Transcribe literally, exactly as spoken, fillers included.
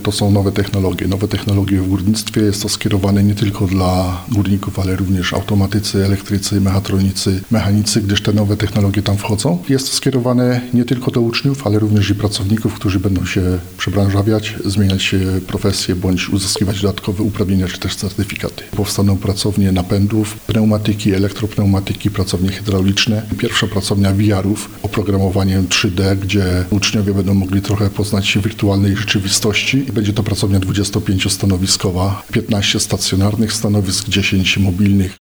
to są nowe technologie. Nowe technologie w górnictwie jest to skierowane nie tylko dla górników, ale również automatycy, elektrycy, mechatronicy, mechanicy, gdyż te nowe technologie tam wchodzą. Jest to skierowane nie tylko do uczniów, ale również i pracowników, którzy będą się przebranżawiać, zmieniać profesję bądź uzyskiwać dodatkowe uprawnienia czy też certyfikaty. Powstaną pracownie napędów, pneumatyki, elektropneumatyki, pracownie hydrauliczne. Pierwsza pracownia V R-ów, oprogramowaniem trzy D, gdzie uczniowie będą mogli trochę poznać się wirtualnej rzeczywistości. Będzie to pracownia dwudziestopięciostanowiskowa, piętnaście stacjonarnych stanowisk, dziesięć mobilnych.